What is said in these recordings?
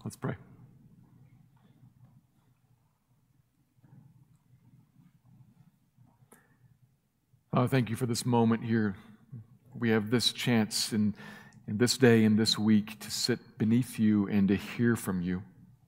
Let's pray. Oh, thank you for this moment here. We have this chance in this day and this week to sit beneath you and to hear from you.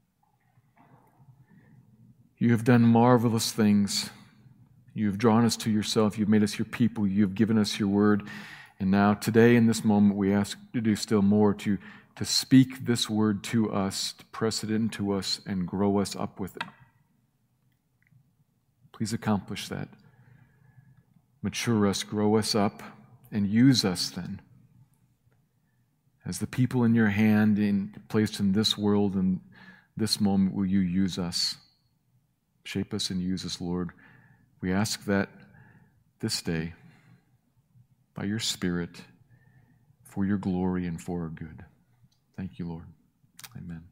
You have done marvelous things. You have drawn us to yourself. You've made us your people. You have given us your word. And now, today, in this moment, we ask you to do still more, to speak this word to us, to press it into us, and grow us up with it. Please accomplish that. Mature us, grow us up, and use us then as the people in your hand placed in this world and this moment. Will you use us? Shape us and use us, Lord. We ask that this day, by your Spirit, for your glory and for our good. Thank you, Lord. Amen.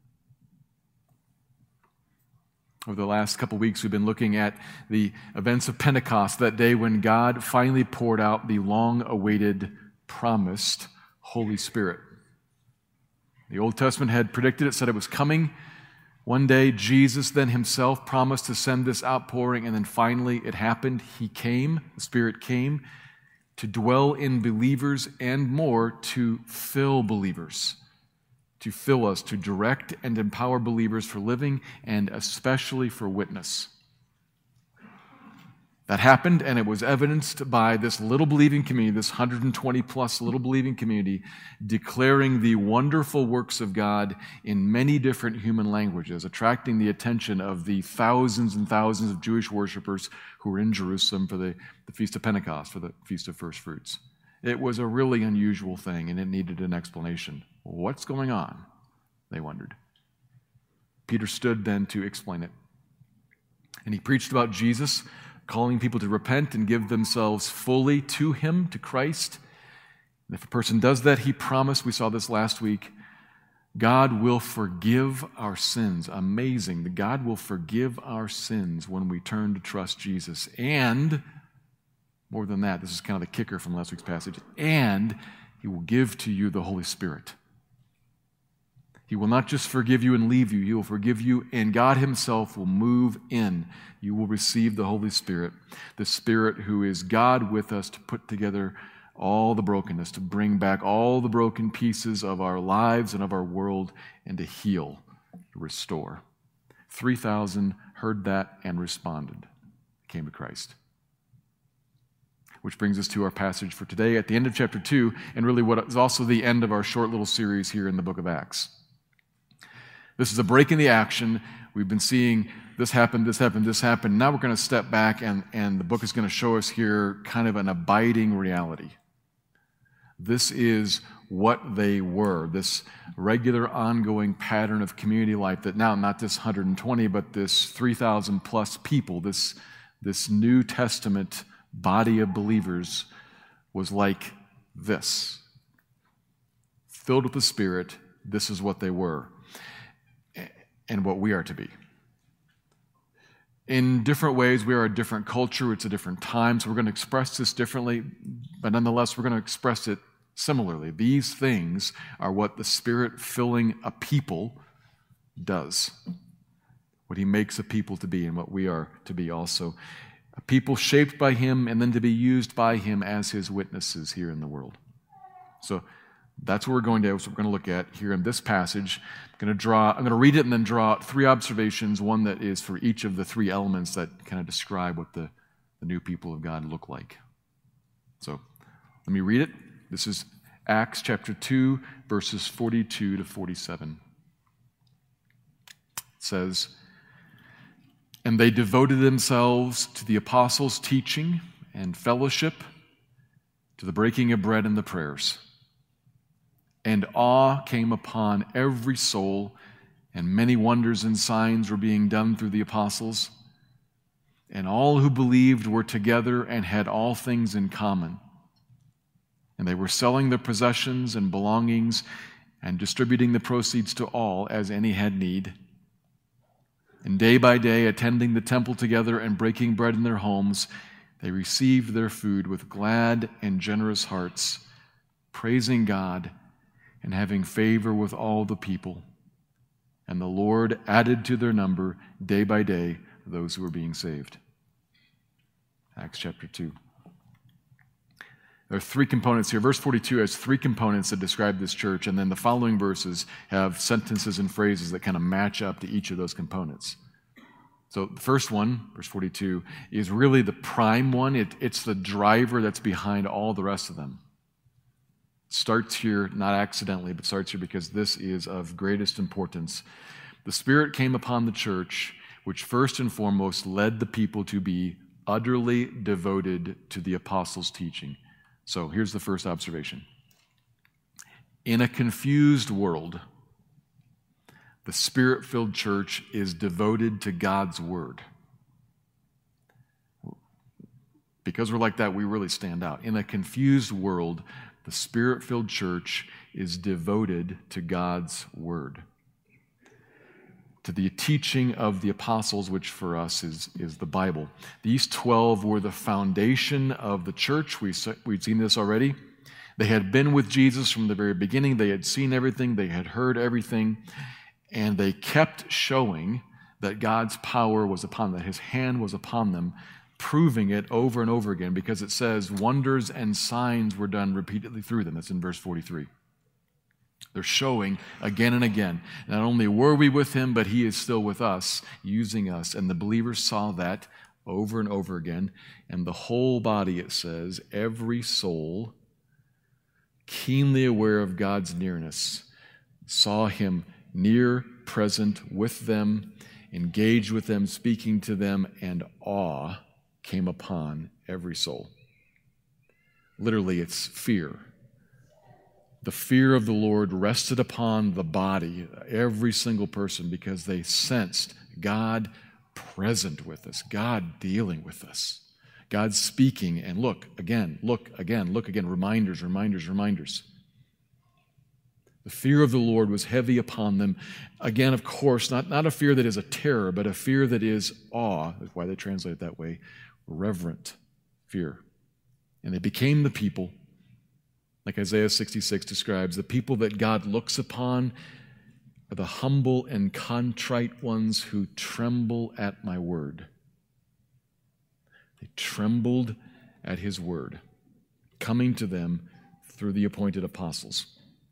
Over the last couple weeks, we've been looking at the events of Pentecost, that day when God finally poured out the long-awaited, promised Holy Spirit. The Old Testament had predicted it, said it was coming. One day, Jesus then himself promised to send this outpouring, and then finally it happened. He came, the Spirit came, to dwell in believers and more to fill believers, to fill us, to direct and empower believers for living and especially for witness. That happened, and it was evidenced by this little believing community, this 120-plus little believing community, declaring the wonderful works of God in many different human languages, attracting the attention of the thousands and thousands of Jewish worshipers who were in Jerusalem for the Feast of Pentecost, for the Feast of First Fruits. It was a really unusual thing, and it needed an explanation. What's going on? They wondered. Peter stood then to explain it. And he preached about Jesus, calling people to repent and give themselves fully to him, to Christ. And if a person does that, he promised, we saw this last week, God will forgive our sins. Amazing. That God will forgive our sins when we turn to trust Jesus. And, more than that, this is kind of the kicker from last week's passage, and he will give to you the Holy Spirit. He will not just forgive you and leave you. He will forgive you, and God himself will move in. You will receive the Holy Spirit, the Spirit who is God with us to put together all the brokenness, to bring back all the broken pieces of our lives and of our world, and to heal, to restore. 3,000 heard that and responded, came to Christ. Which brings us to our passage for today at the end of chapter 2, and really what is also the end of our short little series here in the book of Acts. This is a break in the action. We've been seeing this happened, this happened, this happened. Now we're going to step back, and the book is going to show us here kind of an abiding reality. This is what they were, this regular ongoing pattern of community life that now, not this 120, but this 3,000 plus people, this New Testament body of believers was like this. Filled with the Spirit, this is what they were and what we are to be. In different ways, we are a different culture, it's a different time, so we're going to express this differently, but nonetheless, we're going to express it similarly. These things are what the Spirit filling a people does, what he makes a people to be and what we are to be also. A people shaped by him and then to be used by him as his witnesses here in the world. So that's what we're going to look at here in this passage. I'm going to read it and then draw out three observations, one that is for each of the three elements that kind of describe what the new people of God look like. So let me read it. This is Acts chapter 2, verses 42 to 47. It says, "And they devoted themselves to the apostles' teaching and fellowship, to the breaking of bread and the prayers. And awe came upon every soul, and many wonders and signs were being done through the apostles. And all who believed were together and had all things in common. And they were selling their possessions and belongings and distributing the proceeds to all as any had need. And day by day, attending the temple together and breaking bread in their homes, they received their food with glad and generous hearts, praising God and having favor with all the people. And the Lord added to their number day by day those who were being saved. Acts chapter 2. There are three components here. Verse 42 has three components that describe this church, and then the following verses have sentences and phrases that kind of match up to each of those components. So the first one, verse 42, is really the prime one. It's the driver that's behind all the rest of them. It starts here, not accidentally, but starts here because this is of greatest importance. The Spirit came upon the church, which first and foremost led the people to be utterly devoted to the apostles' teaching. So here's the first observation. In a confused world, the Spirit-filled church is devoted to God's word. Because we're like that, we really stand out. In a confused world, the Spirit-filled church is devoted to God's word, to the teaching of the apostles, which for us is the Bible. These 12 were the foundation of the church. We've seen this already. They had been with Jesus from the very beginning. They had seen everything. They had heard everything. And they kept showing that God's power was upon them, that His hand was upon them, proving it over and over again, because it says wonders and signs were done repeatedly through them. That's in verse 43. They're showing again and again, not only were we with Him, but He is still with us, using us. And the believers saw that over and over again. And the whole body, it says, every soul, keenly aware of God's nearness, saw Him near, present with them, engaged with them, speaking to them, and awe came upon every soul. Literally, it's fear. The fear of the Lord rested upon the body, every single person, because they sensed God present with us, God dealing with us, God speaking, and look again, reminders, reminders, reminders. The fear of the Lord was heavy upon them. Again, of course, not a fear that is a terror, but a fear that is awe. That's why they translate it that way. Reverent fear. And they became the people, like Isaiah 66 describes, the people that God looks upon are the humble and contrite ones who tremble at my word. They trembled at His word, coming to them through the appointed apostles.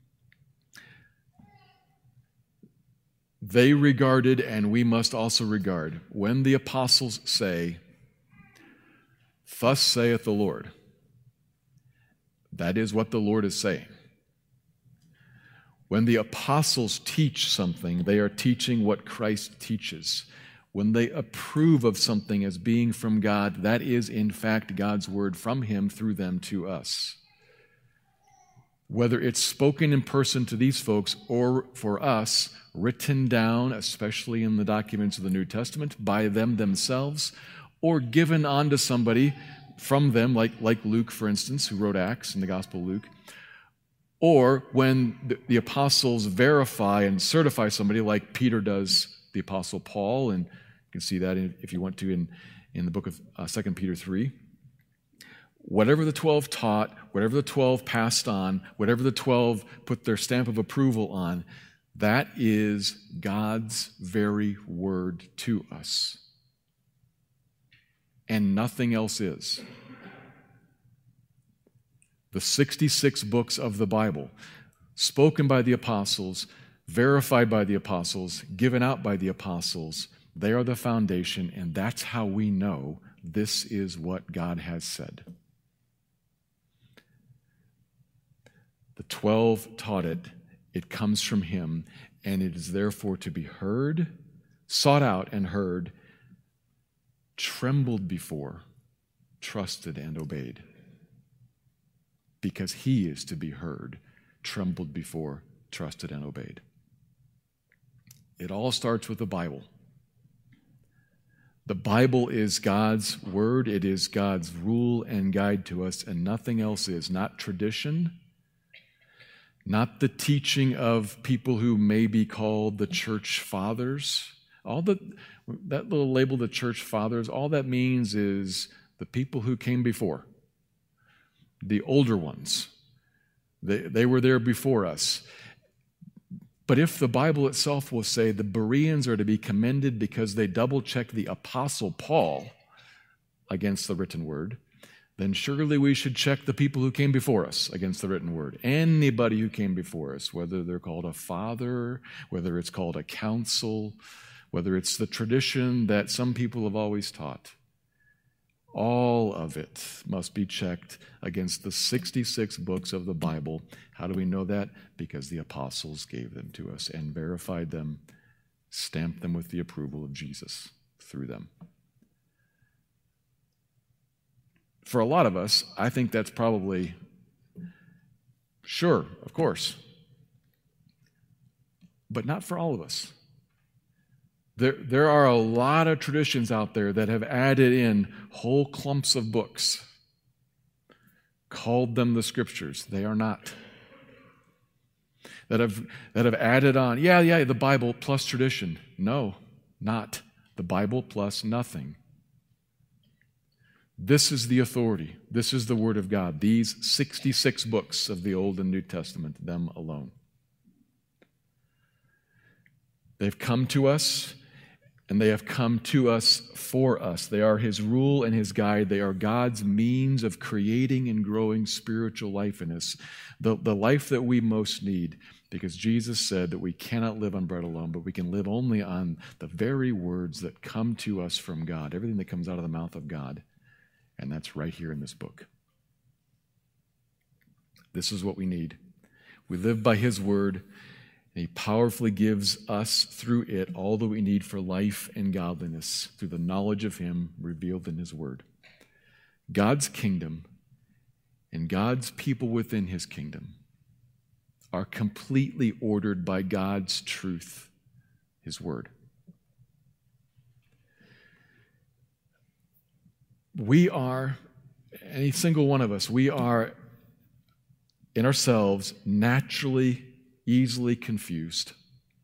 They regarded, and we must also regard, when the apostles say, "Thus saith the Lord," that is what the Lord is saying. When the apostles teach something, they are teaching what Christ teaches. When they approve of something as being from God, that is in fact God's word from Him through them to us. Whether it's spoken in person to these folks or for us, written down, especially in the documents of the New Testament, by them themselves, or given on to somebody from them, like Luke, for instance, who wrote Acts in the Gospel of Luke, or when the apostles verify and certify somebody, like Peter does the Apostle Paul, and you can see that if you want to in the book of 2 Peter 3. Whatever the 12 taught, whatever the 12 passed on, whatever the 12 put their stamp of approval on, that is God's very word to us. And nothing else is. The 66 books of the Bible, spoken by the apostles, verified by the apostles, given out by the apostles, they are the foundation, and that's how we know this is what God has said. The 12 taught it. It comes from Him, and it is therefore to be heard, sought out and heard, trembled before, trusted and obeyed. Because He is to be heard, trembled before, trusted and obeyed. It all starts with the Bible. The Bible is God's word. It is God's rule and guide to us, and nothing else is. Not tradition, not the teaching of people who may be called the church fathers. That little label, the church fathers, all that means is the people who came before, the older ones. They were there before us. But if the Bible itself will say the Bereans are to be commended because they double-checked the Apostle Paul against the written word, then surely we should check the people who came before us against the written word. Anybody who came before us, whether they're called a father, whether it's called a council, whether it's the tradition that some people have always taught, all of it must be checked against the 66 books of the Bible. How do we know that? Because the apostles gave them to us and verified them, stamped them with the approval of Jesus through them. For a lot of us, I think that's probably, sure, of course, but not for all of us. There are a lot of traditions out there that have added in whole clumps of books, called them the Scriptures. They are not. That have added on, the Bible plus tradition. No, not. The Bible plus nothing. This is the authority. This is the Word of God. These 66 books of the Old and New Testament, them alone. They've come to us, and they have come to us for us. They are His rule and His guide. They are God's means of creating and growing spiritual life in us, the life that we most need, because Jesus said that we cannot live on bread alone, but we can live only on the very words that come to us from God, everything that comes out of the mouth of God. And that's right here in this book. This is what we need. We live by His word, and He powerfully gives us through it all that we need for life and godliness through the knowledge of Him revealed in His word. God's kingdom and God's people within His kingdom are completely ordered by God's truth, His word. We are, any single one of us, we are in ourselves naturally, easily confused.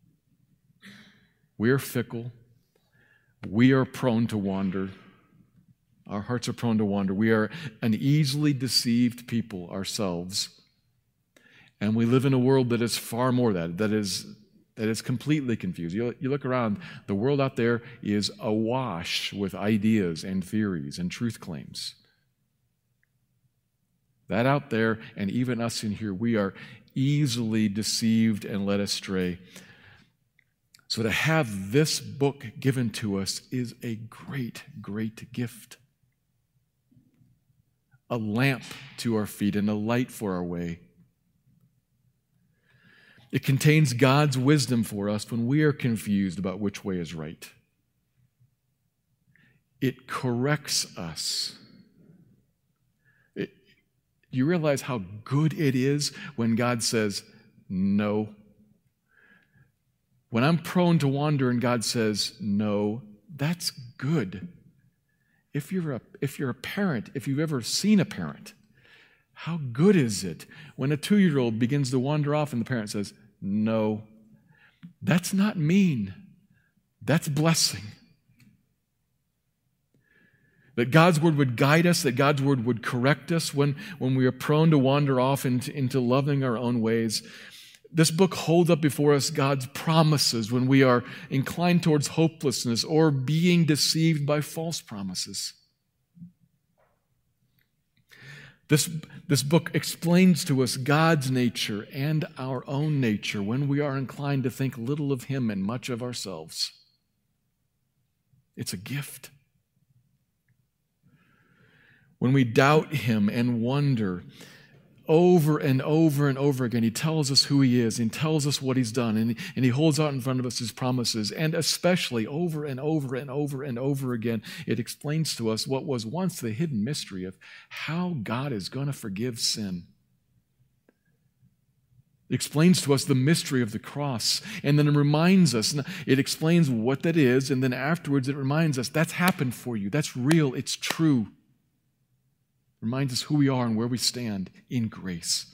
We are fickle. We are prone to wander. Our hearts are prone to wander. We are an easily deceived people ourselves. And we live in a world that is far more that is completely confused. You look around, the world out there is awash with ideas and theories and truth claims. That out there, and even us in here, we are easily deceived and led astray. So to have this book given to us is a great, great gift. A lamp to our feet and a light for our way. It contains God's wisdom for us when we are confused about which way is right. It corrects us. You realize how good it is when God says, no. When I'm prone to wander and God says, no, that's good. If you're a parent, if you've ever seen a parent, how good is it when a 2-year-old begins to wander off and the parent says, no, that's not mean. That's blessing. That God's word would guide us, that God's word would correct us when we are prone to wander off into loving our own ways. This book holds up before us God's promises when we are inclined towards hopelessness or being deceived by false promises. This book explains to us God's nature and our own nature when we are inclined to think little of Him and much of ourselves. It's a gift. When we doubt Him and wonder over and over and over again, He tells us who He is and tells us what He's done, and He holds out in front of us His promises, and especially over and over and over and over again, it explains to us what was once the hidden mystery of how God is going to forgive sin. It explains to us the mystery of the cross, and then it reminds us, it explains what that is, and then afterwards it reminds us that's happened for you, that's real, it's true. Reminds us who we are and where we stand in grace.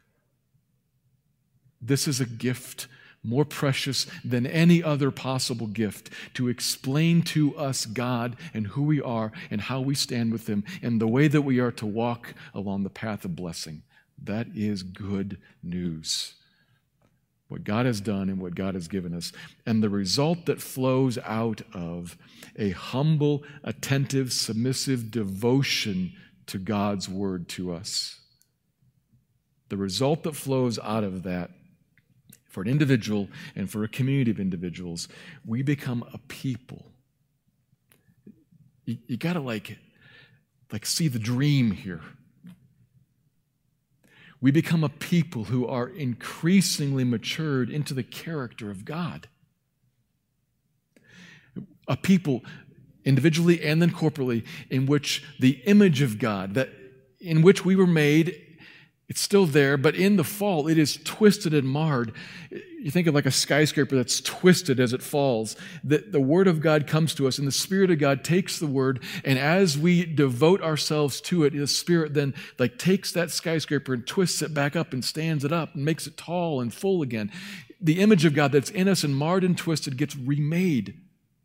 This is a gift more precious than any other possible gift to explain to us God and who we are and how we stand with Him and the way that we are to walk along the path of blessing. That is good news. what God has done and what God has given us, and the result that flows out of a humble, attentive, submissive devotion to God's word to us. The result that flows out of that, for an individual and for a community of individuals, we become a people. You got to like see the dream here. We become a people who are increasingly matured into the character of God. A people, individually and then corporately, in which the image of God, in which we were made, it's still there, but in the fall, it is twisted and marred. You think of like a skyscraper that's twisted as it falls. The Word of God comes to us, and the Spirit of God takes the Word, and as we devote ourselves to it, the Spirit then takes that skyscraper and twists it back up and stands it up and makes it tall and full again. The image of God that's in us and marred and twisted gets remade.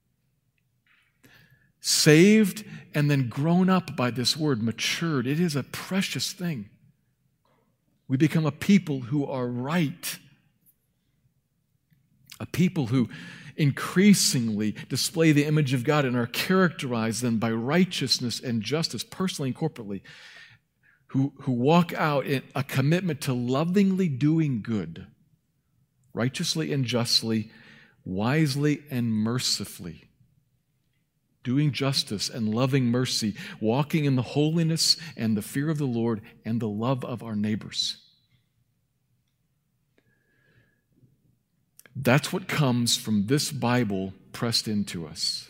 Saved and then grown up by this Word, matured. It is a precious thing. We become a people who are right. A people who increasingly display the image of God and are characterized then by righteousness and justice, personally and corporately, who walk out in a commitment to lovingly doing good, righteously and justly, wisely and mercifully, doing justice and loving mercy, walking in the holiness and the fear of the Lord and the love of our neighbors. That's what comes from this Bible pressed into us.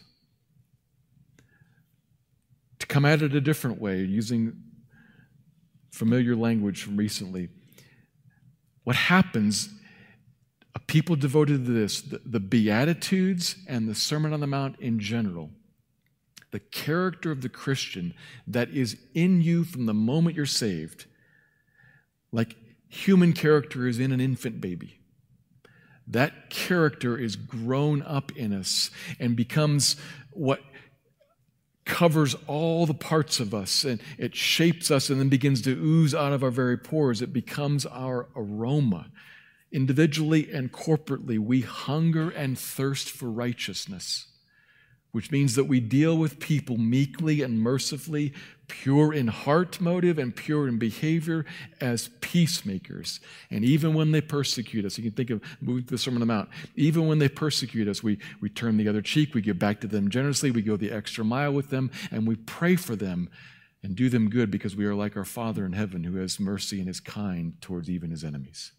To come at it a different way, using familiar language from recently, what happens, a people devoted to this, the Beatitudes and the Sermon on the Mount in general, the character of the Christian that is in you from the moment you're saved, like human character is in an infant baby. That character is grown up in us and becomes what covers all the parts of us, and it shapes us and then begins to ooze out of our very pores. It becomes our aroma. Individually and corporately, we hunger and thirst for righteousness, which means that we deal with people meekly and mercifully, pure in heart motive and pure in behavior, as peacemakers. And even when they persecute us, you can think of moving to the Sermon on the Mount, even when they persecute us, we turn the other cheek, we give back to them generously, we go the extra mile with them, and we pray for them and do them good because we are like our Father in heaven who has mercy and is kind towards even his enemies.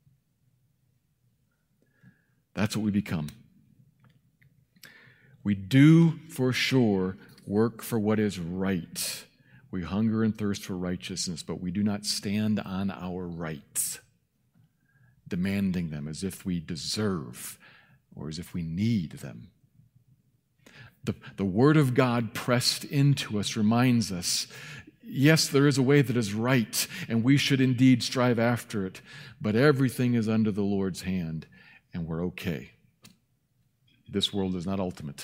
That's what we become. We do for sure work for what is right. We hunger and thirst for righteousness, but we do not stand on our rights, demanding them as if we deserve or as if we need them. The Word of God pressed into us reminds us, yes, there is a way that is right, and we should indeed strive after it, but everything is under the Lord's hand, and we're okay. This world is not ultimate.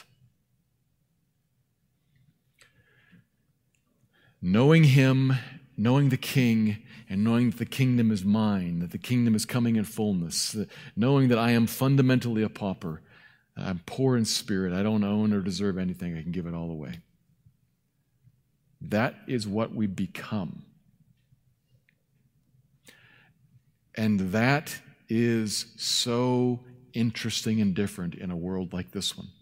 Knowing Him, knowing the King, and knowing that the kingdom is mine, that the kingdom is coming in fullness, knowing that I am fundamentally a pauper, I'm poor in spirit, I don't own or deserve anything, I can give it all away. That is what we become. And that is so interesting and different in a world like this one.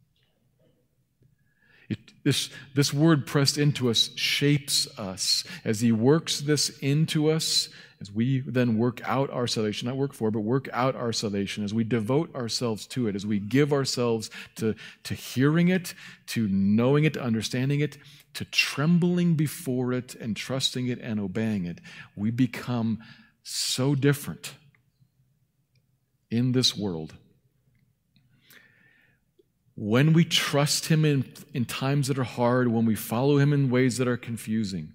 This word pressed into us shapes us. As He works this into us, as we then work out our salvation, not work for, but work out our salvation, as we devote ourselves to it, as we give ourselves to hearing it, to knowing it, to understanding it, to trembling before it and trusting it and obeying it, we become so different in this world. When we trust Him in times that are hard, when we follow Him in ways that are confusing,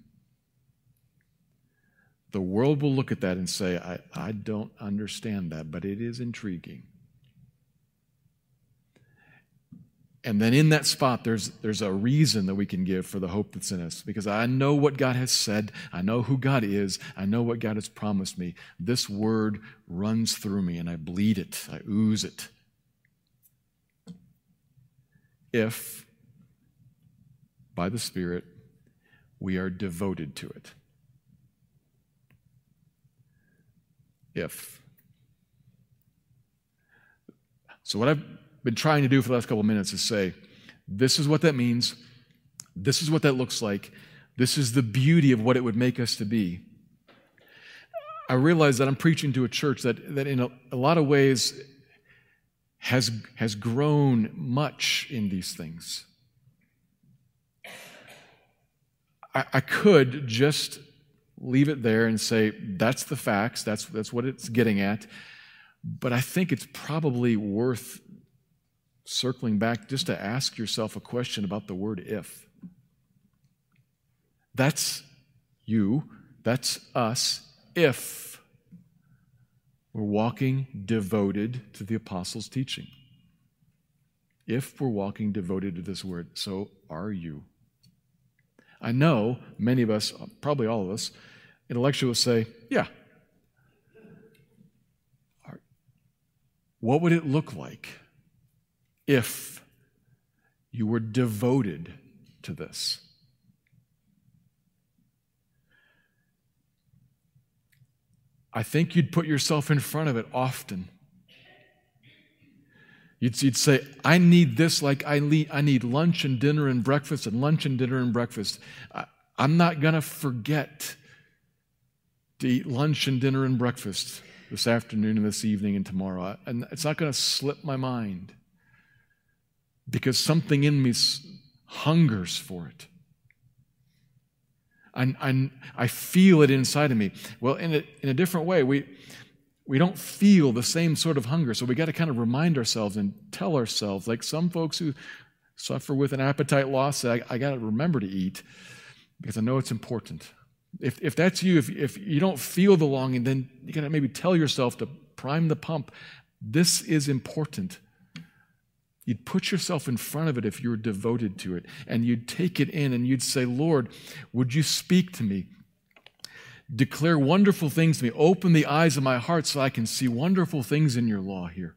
the world will look at that and say, I don't understand that, but it is intriguing. And then in that spot, there's a reason that we can give for the hope that's in us. Because I know what God has said. I know who God is. I know what God has promised me. This word runs through me, and I bleed it. I ooze it. If, by the Spirit, we are devoted to it. If. So what I've been trying to do for the last couple of minutes is say, this is what that means. This is what that looks like. This is the beauty of what it would make us to be. I realize that I'm preaching to a church that in a lot of ways has grown much in these things. I could just leave it there and say, that's the facts, that's what it's getting at. But I think it's probably worth circling back just to ask yourself a question about the word if. That's you, that's us, if we're walking devoted to the apostles' teaching. If we're walking devoted to this word, so are you. I know many of us, probably all of us, intellectually will say, yeah. What would it look like if you were devoted to this? I think you'd put yourself in front of it often. You'd say, I need this like I need lunch and dinner and breakfast and lunch and dinner and breakfast. I'm not going to forget to eat lunch and dinner and breakfast this afternoon and this evening and tomorrow. And it's not going to slip my mind because something in me hungers for it. I feel it inside of me. Well, in a different way, we don't feel the same sort of hunger, so we got to kind of remind ourselves and tell ourselves, like some folks who suffer with an appetite loss, say, I got to remember to eat because I know it's important. If that's you, if you don't feel the longing, then you got to maybe tell yourself to prime the pump. This is important. You'd put yourself in front of it if you were devoted to it, and you'd take it in and you'd say, Lord, would you speak to me? Declare wonderful things to me. Open the eyes of my heart so I can see wonderful things in your law here.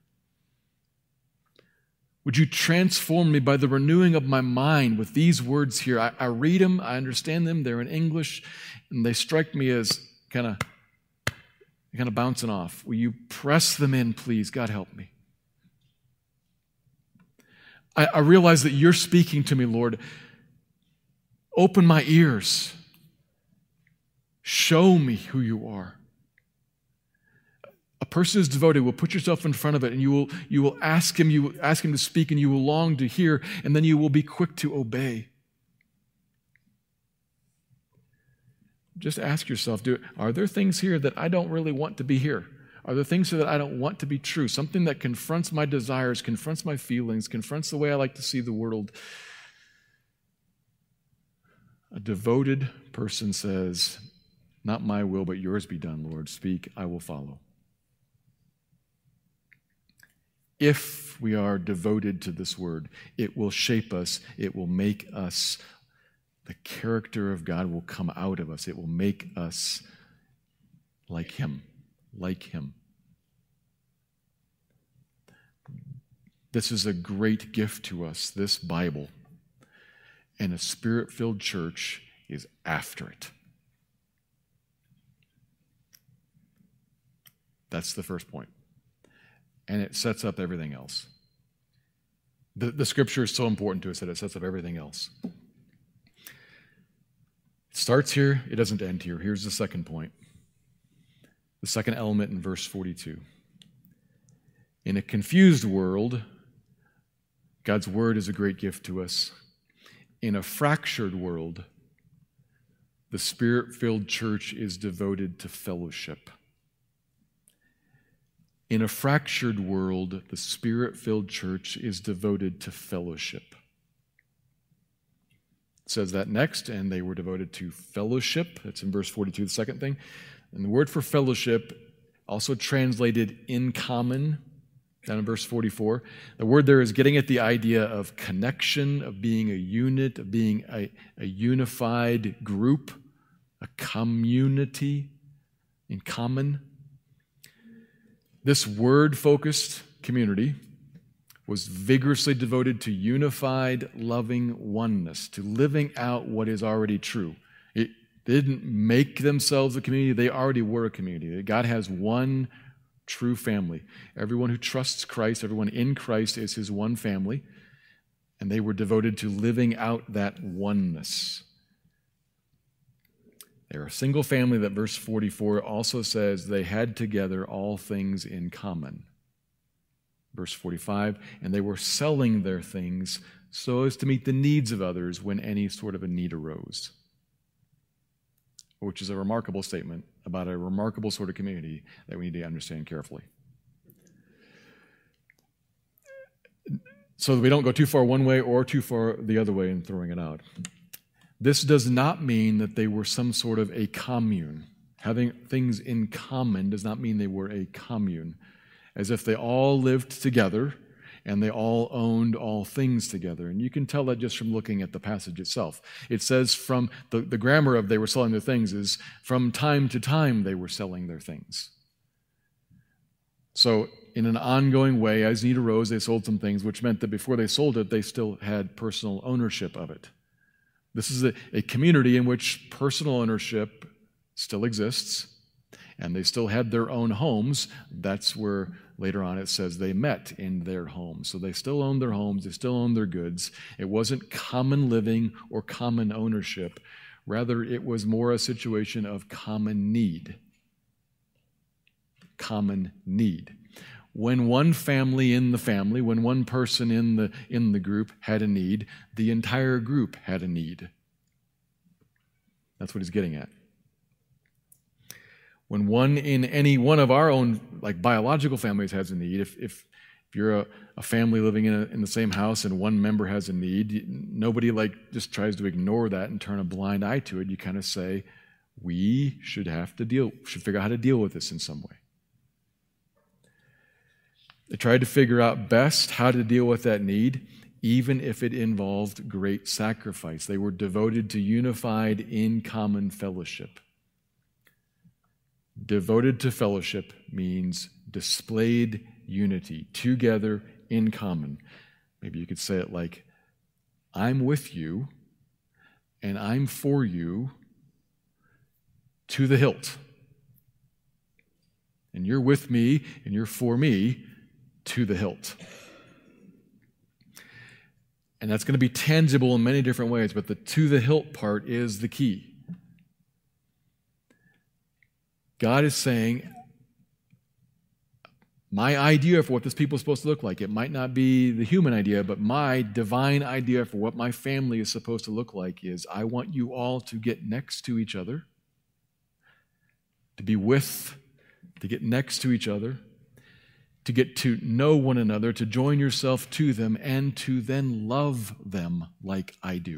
Would you transform me by the renewing of my mind with these words here? I read them, I understand them, they're in English, and they strike me as kind of bouncing off. Will you press them in, please? God, help me. I realize that you're speaking to me, Lord. Open my ears. Show me who you are. A person who's devoted will put yourself in front of it, and you will ask him to speak, and you will long to hear, and then you will be quick to obey. Just ask yourself, are there things here that I don't really want to be here? Are there things here that I don't want to be true? Something that confronts my desires, confronts my feelings, confronts the way I like to see the world. A devoted person says, not my will, but yours be done, Lord. Speak, I will follow. If we are devoted to this word, it will shape us. It will make us. The character of God will come out of us. It will make us like Him. Like Him. This is a great gift to us, this Bible. And a Spirit-filled church is after it. That's the first point. And it sets up everything else. The Scripture is so important to us that it sets up everything else. It starts here, it doesn't end here. Here's the second point. The second element in verse 42. In a confused world, God's word is a great gift to us. In a fractured world, the Spirit-filled church is devoted to fellowship. In a fractured world, the Spirit-filled church is devoted to fellowship. It says that next, and they were devoted to fellowship. That's in verse 42, the second thing. And the word for fellowship, also translated in common, down in verse 44. The word there is getting at the idea of connection, of being a unit, of being a unified group, a community in common. This word-focused community was vigorously devoted to unified, loving oneness, to living out what is already true. They didn't make themselves a community. They already were a community. God has one true family. Everyone who trusts Christ, everyone in Christ is his one family, and they were devoted to living out that oneness. They're a single family that verse 44 also says they had together all things in common. Verse 45, and they were selling their things so as to meet the needs of others when any sort of a need arose. Which is a remarkable statement about a remarkable sort of community that we need to understand carefully. So that we don't go too far one way or too far the other way in throwing it out. This does not mean that they were some sort of a commune. Having things in common does not mean they were a commune, as if they all lived together and they all owned all things together. And you can tell that just from looking at the passage itself. It says from the grammar of they were selling their things is from time to time they were selling their things. So in an ongoing way, as need arose, they sold some things, which meant that before they sold it, they still had personal ownership of it. This is a community in which personal ownership still exists, and they still had their own homes. That's where later on it says they met in their homes. So they still owned their homes, they still owned their goods. It wasn't common living or common ownership. Rather, it was more a situation of common need. Common need. When one family in the family, when one person in the group had a need, the entire group had a need. That's what he's getting at. When one in any one of our own, like biological families, has a need, if you're a family living in the same house and one member has a need, nobody just tries to ignore that and turn a blind eye to it. You kind of say, we should figure out how to deal with this in some way. They tried to figure out best how to deal with that need, even if it involved great sacrifice. They were devoted to unified in common fellowship. Devoted to fellowship means displayed unity, together in common. Maybe you could say it like, I'm with you and I'm for you to the hilt. And you're with me and you're for me to the hilt. And that's going to be tangible in many different ways, but the to the hilt part is the key. God is saying, my idea for what this people is supposed to look like, it might not be the human idea, but my divine idea for what my family is supposed to look like is, I want you all to get next to each other, to get next to each other, to get to know one another, to join yourself to them, and to then love them like I do.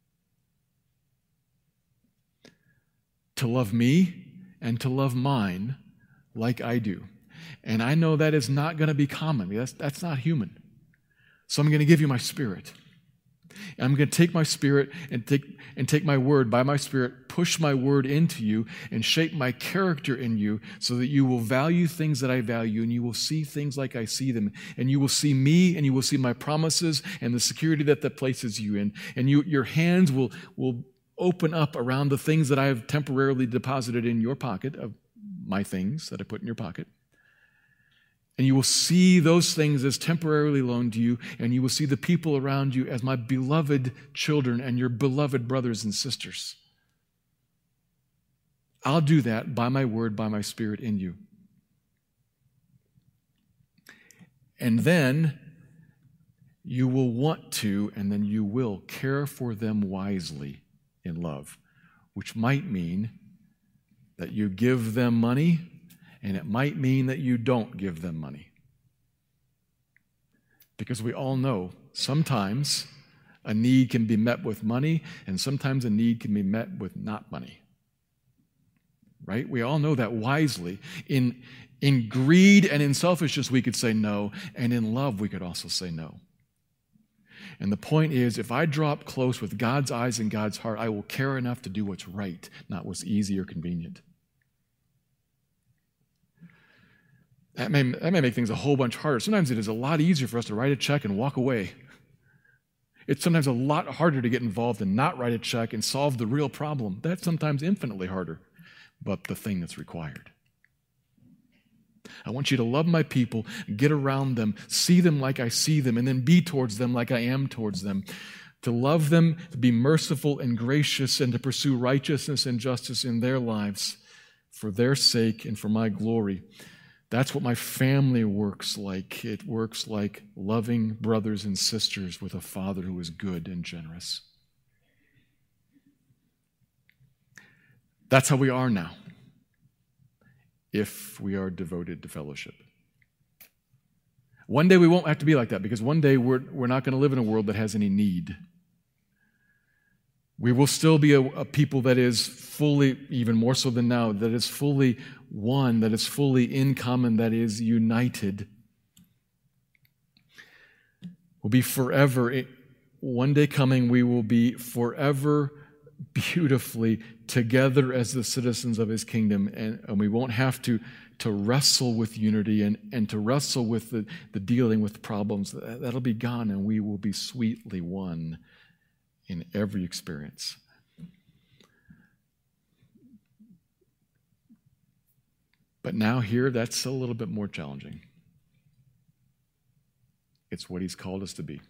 To love me and to love mine like I do. And I know that is not going to be common. That's not human. So I'm going to give you my Spirit. And I'm going to take my Spirit and take my word, by my Spirit, push my word into you and shape my character in you so that you will value things that I value and you will see things like I see them. And you will see me and you will see my promises and the security that places you in. And your hands will open up around the things that I have temporarily deposited in your pocket, of my things that I put in your pocket. And you will see those things as temporarily loaned to you, and you will see the people around you as my beloved children and your beloved brothers and sisters. I'll do that by my word, by my Spirit in you. And then you will want to, and then you will care for them wisely in love, which might mean that you give them money, and it might mean that you don't give them money. Because we all know sometimes a need can be met with money, and sometimes a need can be met with not money. right? We all know that wisely. In greed and in selfishness, we could say no, and in love, we could also say no. And the point is, if I draw up close with God's eyes and God's heart, I will care enough to do what's right, not what's easy or convenient. That may make things a whole bunch harder. Sometimes it is a lot easier for us to write a check and walk away. It's sometimes a lot harder to get involved and not write a check and solve the real problem. That's sometimes infinitely harder, but the thing that's required. I want you to love my people, get around them, see them like I see them, and then be towards them like I am towards them. To love them, to be merciful and gracious, and to pursue righteousness and justice in their lives for their sake and for my glory. That's what my family works like. It works like loving brothers and sisters with a Father who is good and generous. That's how we are now, if we are devoted to fellowship. One day we won't have to be like that, because one day we're not going to live in a world that has any need. We will still be a people that is fully, even more so than now, that is fully one, that is fully in common, that is united. We'll be forever. One day coming, we will be forever beautifully together as the citizens of His kingdom, and we won't have to wrestle with unity and to wrestle with the dealing with problems. That'll be gone, and we will be sweetly one in every experience. But now here, that's a little bit more challenging. It's what He's called us to be.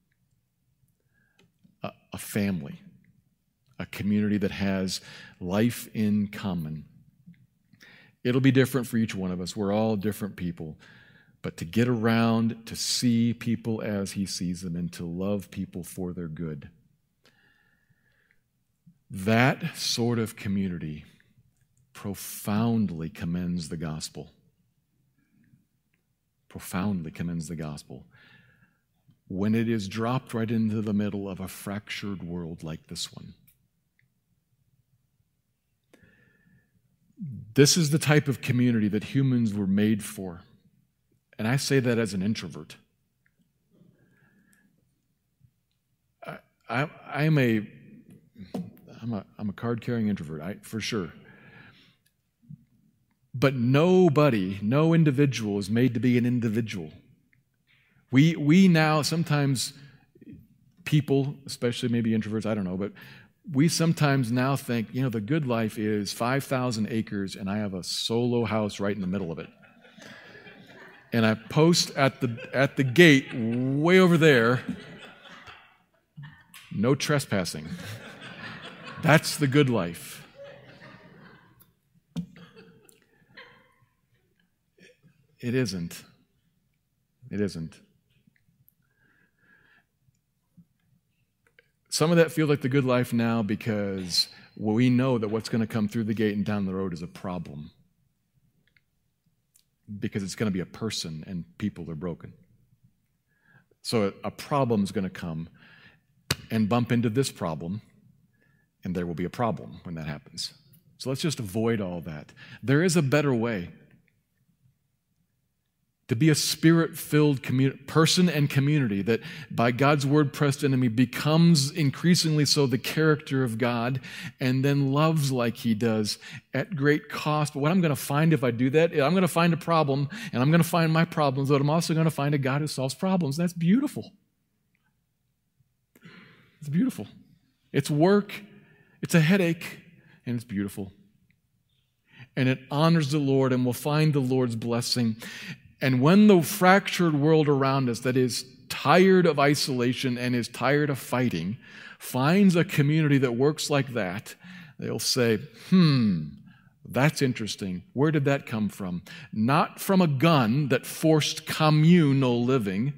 A family. A community that has life in common. It'll be different for each one of us. We're all different people. But to get around, to see people as He sees them, and to love people for their good. That sort of community profoundly commends the gospel. Profoundly commends the gospel. When it is dropped right into the middle of a fractured world like this one. This is the type of community that humans were made for. And I say that as an introvert. I'm a card-carrying introvert, for sure. But nobody, no individual is made to be an individual. We now, sometimes people, especially maybe introverts, I don't know, but we sometimes now think, the good life is 5,000 acres and I have a solo house right in the middle of it. And I post at the gate way over there, no trespassing. That's the good life. It isn't. It isn't. Some of that feels like the good life now because we know that what's going to come through the gate and down the road is a problem. Because it's going to be a person and people are broken. So a problem is going to come and bump into this problem, and there will be a problem when that happens. So let's just avoid all that. There is a better way. To be a Spirit-filled person and community that by God's word pressed into me becomes increasingly so the character of God and then loves like He does at great cost. But what I'm going to find if I do that, I'm going to find a problem and I'm going to find my problems, but I'm also going to find a God who solves problems. That's beautiful. It's beautiful. It's work, it's a headache, and it's beautiful. And it honors the Lord, and we'll find the Lord's blessing. And when the fractured world around us that is tired of isolation and is tired of fighting finds a community that works like that, they'll say, that's interesting. Where did that come from? Not from a gun that forced communal living,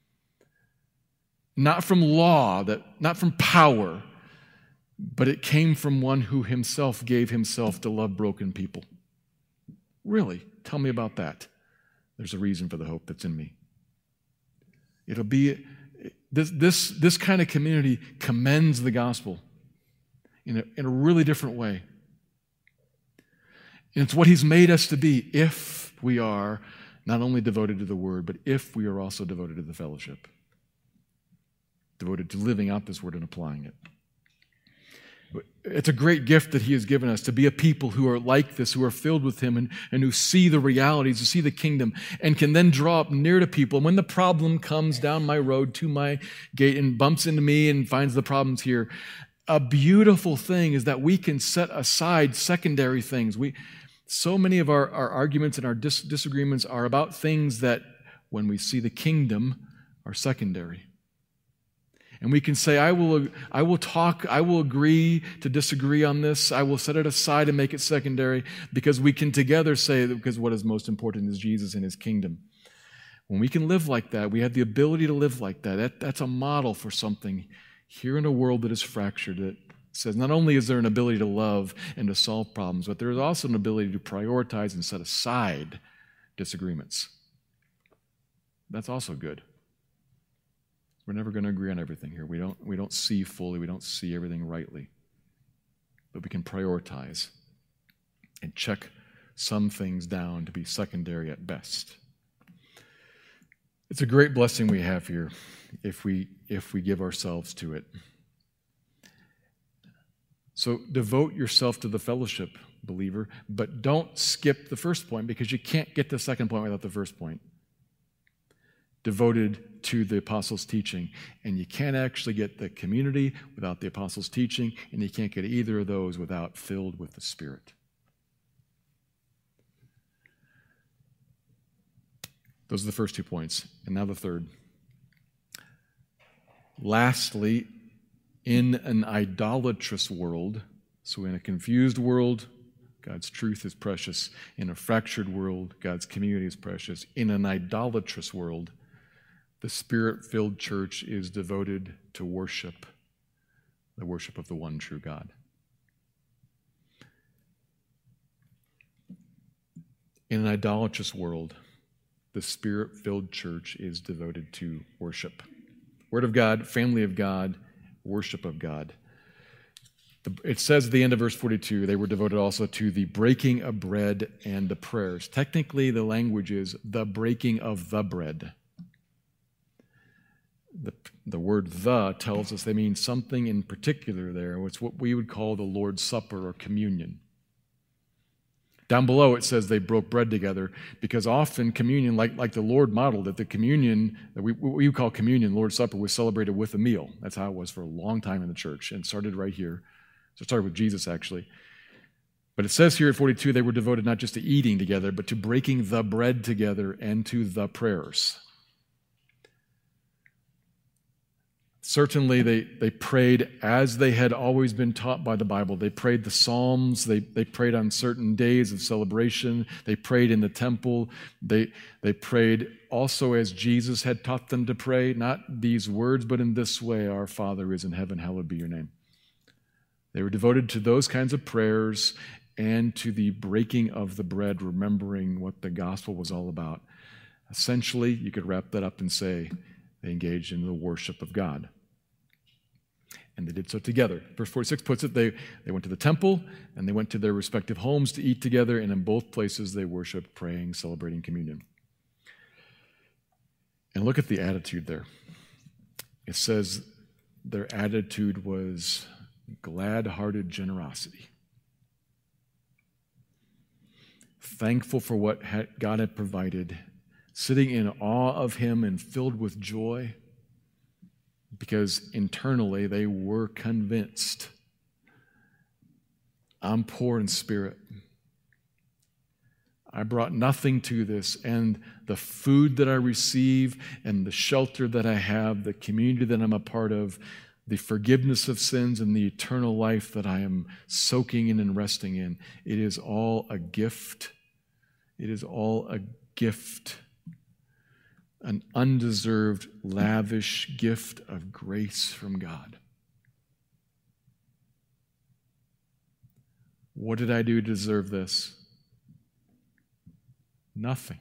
not from law, not from power, but it came from one who Himself gave Himself to love broken people. Really? Tell me about that. There's a reason for the hope that's in me. It'll be, this kind of community commends the gospel in a really different way. And it's what he's made us to be if we are not only devoted to the word, but if we are also devoted to the fellowship, devoted to living out this word and applying it. It's a great gift that he has given us to be a people who are like this, who are filled with him and who see the realities, who see the kingdom, and can then draw up near to people. And when the problem comes down my road to my gate and bumps into me and finds the problems here, a beautiful thing is that we can set aside secondary things. So many of our arguments and our disagreements are about things that, when we see the kingdom, are secondary. And we can say, I will agree to disagree on this. I will set it aside and make it secondary, because we can together say that because what is most important is Jesus and his kingdom. When we can live like that, we have the ability to live like that. That's a model for something here in a world that is fractured, that says not only is there an ability to love and to solve problems, but there is also an ability to prioritize and set aside disagreements. That's also good. We're never going to agree on everything here. We don't see fully. We don't see everything rightly. But we can prioritize and check some things down to be secondary at best. It's a great blessing we have here if we give ourselves to it. So devote yourself to the fellowship, believer, but don't skip the first point, because you can't get the second point without the first point. Devoted to the apostles' teaching. And you can't actually get the community without the apostles' teaching, and you can't get either of those without filled with the Spirit. Those are the first 2 points. And now the third. Lastly, in an idolatrous world, so in a confused world, God's truth is precious. In a fractured world, God's community is precious. In an idolatrous world, the Spirit-filled church is devoted to worship, the worship of the one true God. In an idolatrous world, the Spirit-filled church is devoted to worship. Word of God, family of God, worship of God. It says at the end of verse 42, they were devoted also to the breaking of bread and the prayers. Technically, the language is the breaking of the bread. The word "the" tells us they mean something in particular there. It's what we would call the Lord's Supper or communion. Down below it says they broke bread together, because often communion, like the Lord modeled it, the communion, that we call communion, Lord's Supper, was celebrated with a meal. That's how it was for a long time in the church, and it started right here. So it started with Jesus, actually. But it says here at 42, they were devoted not just to eating together, but to breaking the bread together and to the prayers. Certainly, they prayed as they had always been taught by the Bible. They prayed the Psalms. They prayed on certain days of celebration. They prayed in the temple. They prayed also as Jesus had taught them to pray, not these words, but in this way: Our Father is in heaven, hallowed be your name. They were devoted to those kinds of prayers and to the breaking of the bread, remembering what the gospel was all about. Essentially, you could wrap that up and say they engaged in the worship of God. And they did so together. Verse 46 puts it, they went to the temple and they went to their respective homes to eat together, and in both places they worshiped, praying, celebrating communion. And look at the attitude there. It says their attitude was glad-hearted generosity. Thankful for what God had provided, sitting in awe of Him and filled with joy, because internally they were convinced, I'm poor in spirit. I brought nothing to this, and the food that I receive and the shelter that I have, the community that I'm a part of, the forgiveness of sins and the eternal life that I am soaking in and resting in, it is all a gift. It is all a gift. An undeserved, lavish gift of grace from God. What did I do to deserve this? Nothing.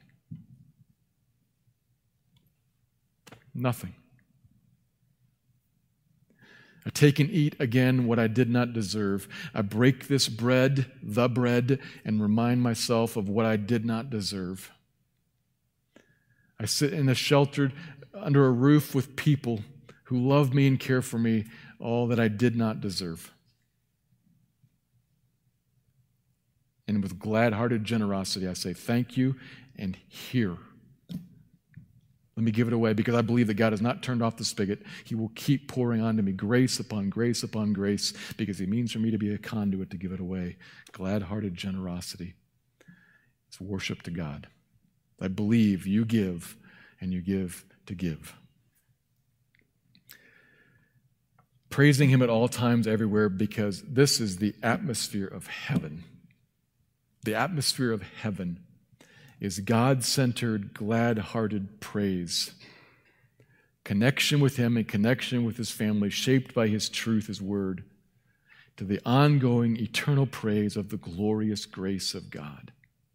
Nothing. I take and eat again what I did not deserve. I break this bread, the bread, and remind myself of what I did not deserve. I sit in a sheltered, under a roof with people who love me and care for me, all that I did not deserve. And with glad-hearted generosity, I say, thank you, and here. Let me give it away, because I believe that God has not turned off the spigot. He will keep pouring onto me grace upon grace upon grace, because He means for me to be a conduit to give it away. Glad-hearted generosity. It's worship to God. I believe you give, and you give to give. Praising Him at all times, everywhere, because this is the atmosphere of heaven. The atmosphere of heaven is God-centered, glad-hearted praise. Connection with Him and connection with His family, shaped by His truth, His word, to the ongoing, eternal praise of the glorious grace of God.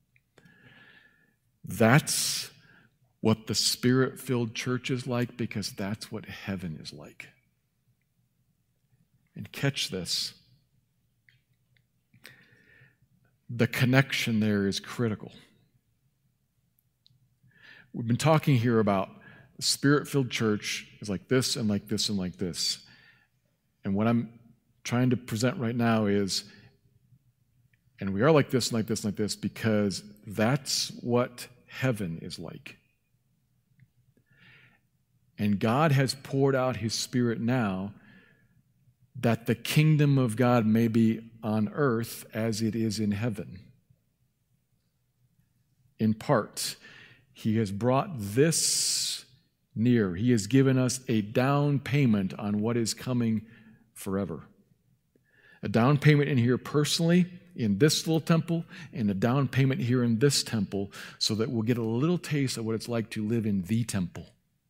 That's what the Spirit-filled church is like, because that's what heaven is like. And catch this. The connection there is critical. We've been talking here about the Spirit-filled church is like this and like this and like this. And what I'm trying to present right now is, and we are like this and like this and like this, because that's what heaven is like. And God has poured out His Spirit now, that the kingdom of God may be on earth as it is in heaven. In part, He has brought this near. He has given us a down payment on what is coming forever. A down payment in here personally, in this little temple, and a down payment here in this temple, so that we'll get a little taste of what it's like to live in the temple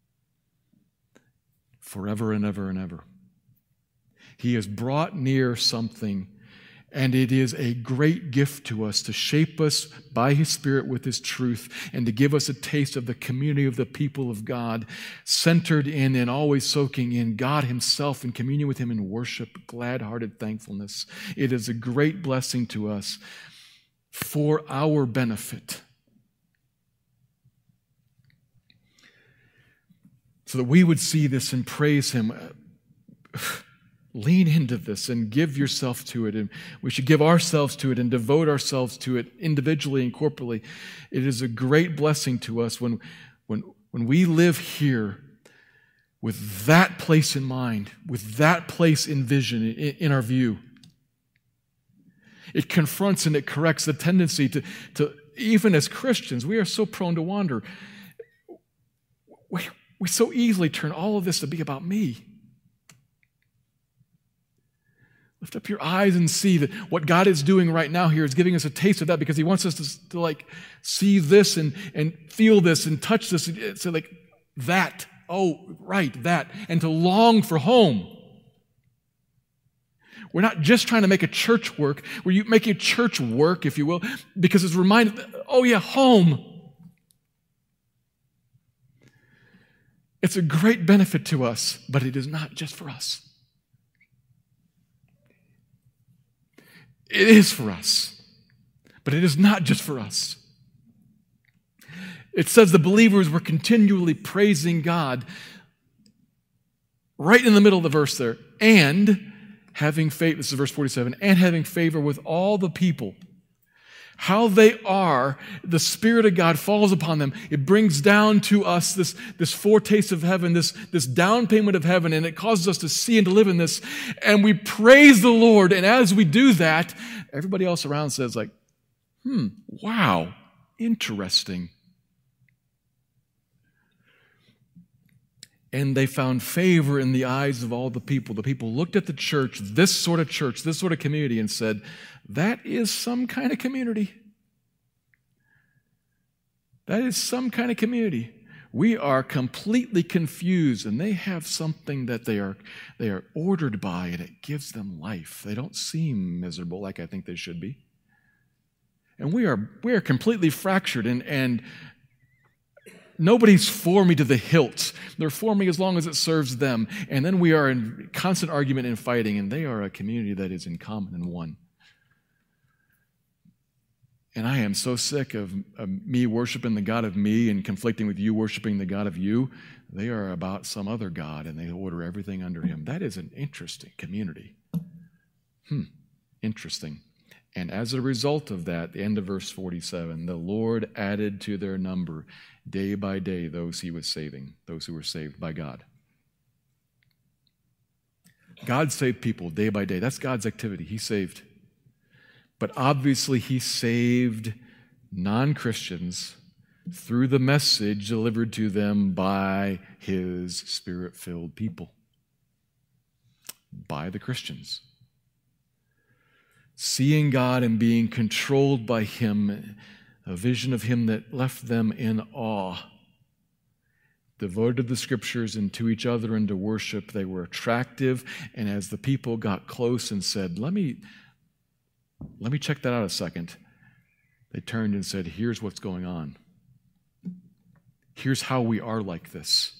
forever and ever and ever. He has brought near something, and it is a great gift to us to shape us by His Spirit with His truth, and to give us a taste of the community of the people of God, centered in and always soaking in God Himself and communion with Him in worship, glad-hearted thankfulness. It is a great blessing to us for our benefit, so that we would see this and praise Him. Lean into this and give yourself to it, and we should give ourselves to it and devote ourselves to it individually and corporately. It is a great blessing to us when we live here with that place in mind, with that place in vision, in our view. It confronts and it corrects the tendency to even as Christians, we are so prone to wander. We so easily turn all of this to be about me. Lift up your eyes and see that what God is doing right now here is giving us a taste of that, because He wants us to like see this and feel this and touch this. So like that, oh, right, that, and to long for home. We're not just trying to make a church work. We're making church work, if you will, because it's reminded, oh yeah, home. It's a great benefit to us, but it is not just for us. It is for us, but it is not just for us. It says the believers were continually praising God, right in the middle of the verse there, and having favor, this is verse 47, and having favor with all the people. How they are, the Spirit of God falls upon them. It brings down to us this foretaste of heaven, this down payment of heaven, and it causes us to see and to live in this. And we praise the Lord. And as we do that, everybody else around says like, wow, interesting. And they found favor in the eyes of all the people. The people looked at the church, this sort of community, and said, that is some kind of community. That is some kind of community. We are completely confused, and they have something that they are ordered by, and it gives them life. They don't seem miserable like I think they should be. And we are completely fractured, and nobody's for me to the hilt. They're for me as long as it serves them. And then we are in constant argument and fighting, and they are a community that is in common and one. And I am so sick of me worshiping the God of me and conflicting with you worshiping the God of you. They are about some other God, and they order everything under him. That is an interesting community. Interesting. And as a result of that, the end of verse 47, the Lord added to their number day by day those he was saving, those who were saved by God. God saved people day by day. That's God's activity. He saved. But obviously, he saved non-Christians through the message delivered to them by his Spirit-filled people, by the Christians. Seeing God and being controlled by him, a vision of him that left them in awe. Devoted to the Scriptures and to each other and to worship, they were attractive. And as the people got close and said, let me check that out a second, they turned and said, here's what's going on. Here's how we are like this.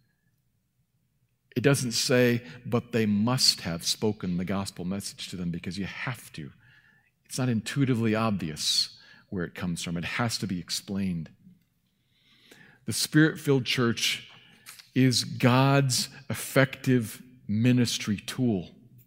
It doesn't say, but they must have spoken the gospel message to them, because you have to. It's not intuitively obvious where it comes from. It has to be explained. The Spirit-filled church is God's effective ministry tool.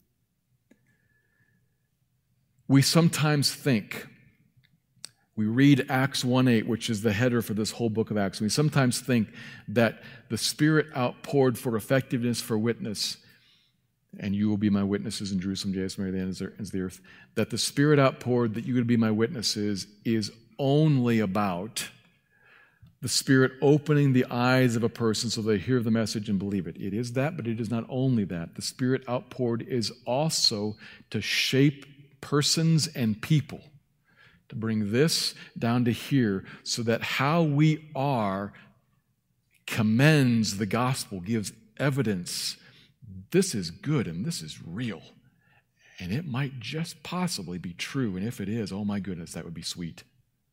We sometimes think, we read Acts 1:8, which is the header for this whole book of Acts. We sometimes think that the Spirit outpoured for effectiveness, for witness, and you will be my witnesses in Jerusalem, Judea, Samaria, the ends of the earth, that the Spirit outpoured that you would be my witnesses is only about the Spirit opening the eyes of a person so they hear the message and believe it. It is that, but it is not only that. The Spirit outpoured is also to shape persons and people, to bring this down to here so that how we are commends the gospel, gives evidence. This is good and this is real. And it might just possibly be true. And if it is, oh my goodness, that would be sweet.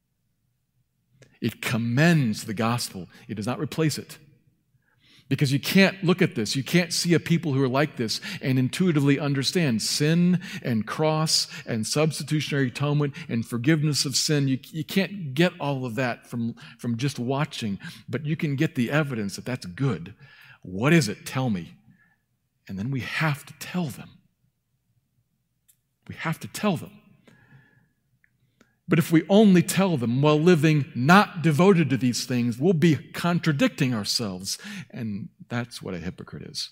It commends the gospel. It does not replace it. Because you can't look at this. You can't see a people who are like this and intuitively understand sin and cross and substitutionary atonement and forgiveness of sin. You can't get all of that from just watching, but you can get the evidence that that's good. What is it? Tell me. And then we have to tell them. We have to tell them. But if we only tell them while living not devoted to these things, we'll be contradicting ourselves. And that's what a hypocrite is.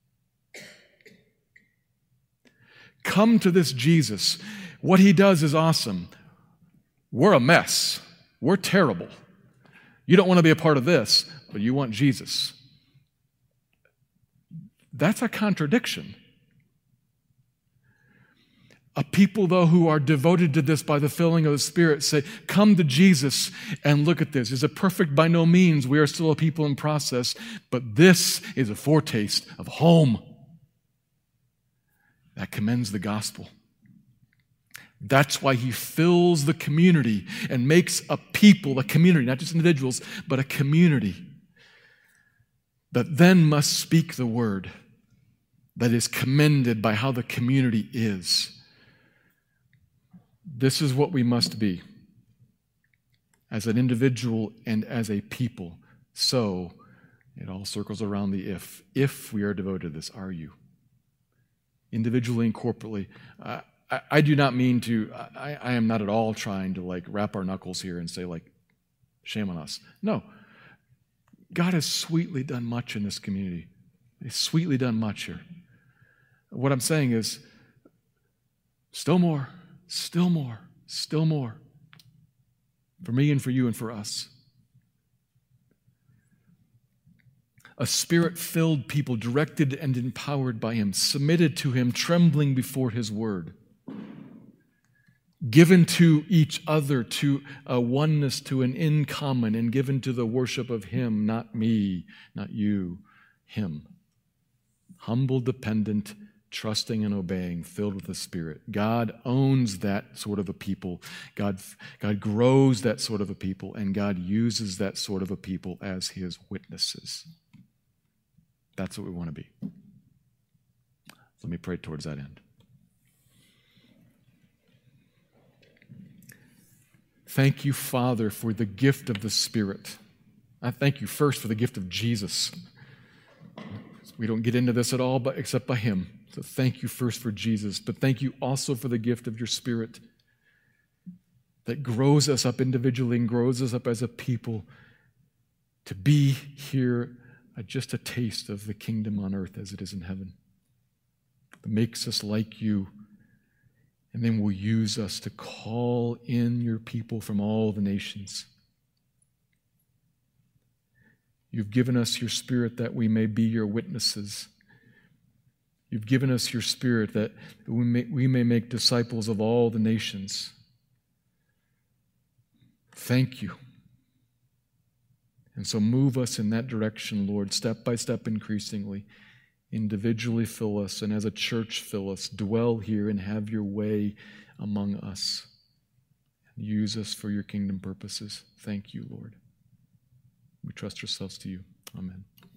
Come to this Jesus. What he does is awesome. We're a mess. We're terrible. You don't want to be a part of this, but you want Jesus. That's a contradiction. A people, though, who are devoted to this by the filling of the Spirit say, come to Jesus and look at this. Is it perfect? By no means. We are still a people in process, but this is a foretaste of home. That commends the gospel. That's why he fills the community and makes a people, a community, not just individuals, but a community that then must speak the word that is commended by how the community is. This is what we must be as an individual and as a people. So it all circles around the if. If we are devoted to this, are you? Individually and corporately. I do not mean to, I am not at all trying to wrap our knuckles here and say shame on us. No. God has sweetly done much in this community. He's sweetly done much here. What I'm saying is, still more. Still more, still more. For me and for you and for us. A Spirit-filled people, directed and empowered by him, submitted to him, trembling before his word. Given to each other, to a oneness, to an in common, and given to the worship of him, not me, not you, him. Humble, dependent, trusting and obeying, filled with the Spirit. God owns that sort of a people. God grows that sort of a people, and God uses that sort of a people as his witnesses. That's what we want to be. Let me pray towards that end. Thank you, Father, for the gift of the Spirit. I thank you first for the gift of Jesus. We don't get into this at all except by him. So thank you first for Jesus, but thank you also for the gift of your Spirit that grows us up individually and grows us up as a people to be here just a taste of the kingdom on earth as it is in heaven. That makes us like you, and then will use us to call in your people from all the nations. You've given us your Spirit that we may be your witnesses. You've given us your Spirit that we may make disciples of all the nations. Thank you. And so move us in that direction, Lord, step by step increasingly. Individually fill us, and as a church fill us. Dwell here and have your way among us. And use us for your kingdom purposes. Thank you, Lord. We trust ourselves to you. Amen.